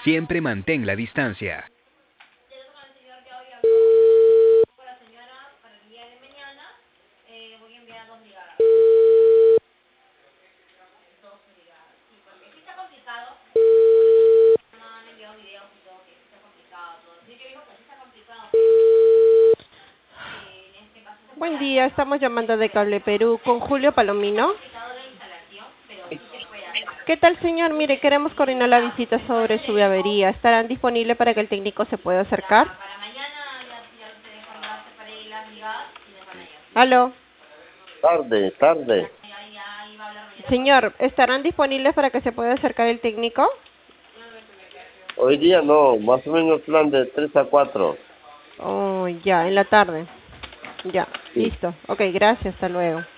Siempre mantén la distancia. Buen día, estamos llamando de Cable Perú con Julio Palomino. ¿Qué tal, señor? Mire, queremos coordinar la visita sobre su avería. ¿Estarán disponibles para que el técnico se pueda acercar? ¿Aló? Tarde. Señor, ¿estarán disponibles para que se pueda acercar el técnico? Hoy día no, más o menos plan de 3 a 4. Oh, ya, en la tarde. Ya, Sí. listo. Ok, gracias, hasta luego.